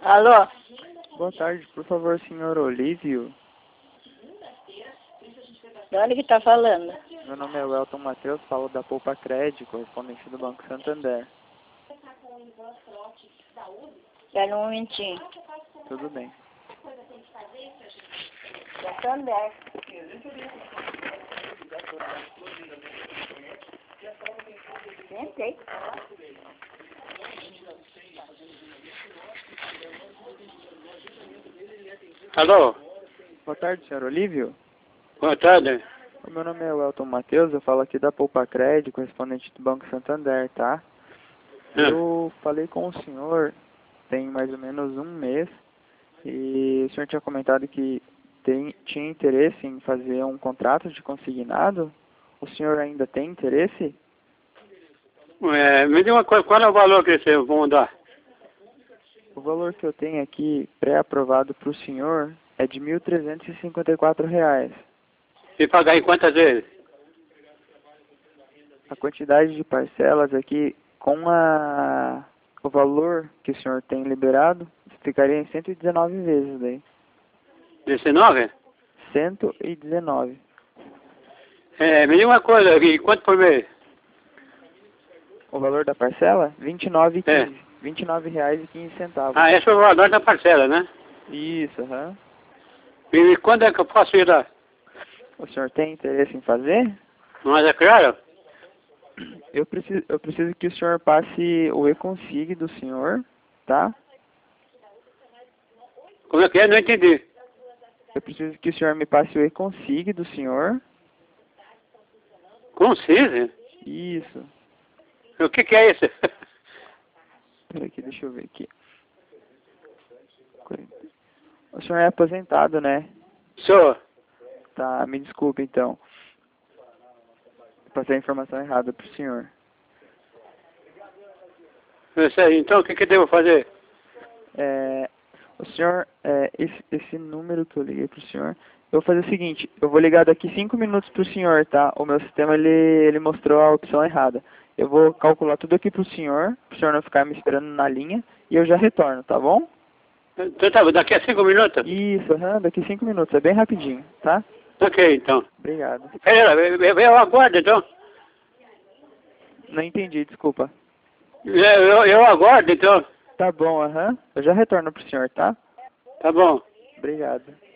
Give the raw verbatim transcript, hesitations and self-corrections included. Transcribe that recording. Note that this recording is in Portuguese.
Alô? Boa tarde, por favor, senhor Olívio. De onde que tá falando? Meu nome é Welton Matheus, falo da Poupa Crédito, correspondente do Banco Santander. Espera um momentinho. Tudo bem. Santander. Sentei. Alô? Boa tarde, senhor Olívio. Boa tarde. O meu nome é Welton Matheus, eu falo aqui da Poupa Crédito, correspondente do Banco Santander, tá? Ah. Eu falei com o senhor tem mais ou menos um mês e o senhor tinha comentado que tem, tinha interesse em fazer um contrato de consignado. O senhor ainda tem interesse? É, me diga uma coisa, qual é o valor que vocês vão dar? O valor que eu tenho aqui, pré-aprovado para o senhor, é de mil trezentos e cinquenta e quatro reais. E pagar em quantas vezes? A quantidade de parcelas aqui, com a, o valor que o senhor tem liberado, ficaria em cento e dezenove vezes daí. dezenove? cento e dezenove. É, me diga uma coisa, e quanto por mês? O valor da parcela? vinte e nove É. reais e quinze. vinte e nove reais e quinze centavos. Ah, esse é o valor da parcela, né? Isso, aham. E quando é que eu posso ir lá? O senhor tem interesse em fazer? Mas é claro? Eu preciso, eu preciso que o senhor passe o e-consig do senhor, tá? Como é que é? Não entendi. Eu preciso que o senhor me passe o e-consig do senhor. Concise? Isso. O que que é isso? Peraí aqui, deixa eu ver aqui. O senhor é aposentado, né? Sou. Tá, me desculpe então. Passei a informação errada pro senhor. Isso aí, então o que que devo fazer? É, o senhor, é, esse, esse número que eu liguei pro senhor, eu vou fazer o seguinte, eu vou ligar daqui cinco minutos pro senhor, tá? O meu sistema, ele, ele mostrou a opção errada. Eu vou calcular tudo aqui pro senhor, pro senhor não ficar me esperando na linha, e eu já retorno, tá bom? Então tá, daqui a cinco minutos? Isso, aham, daqui cinco minutos, é bem rapidinho, tá? Ok, então. Obrigado. Pera, eu, eu, eu aguardo então. Não entendi, desculpa. Eu, eu, eu aguardo então. Tá bom, aham, eu já retorno pro senhor, tá? Tá bom. Obrigado.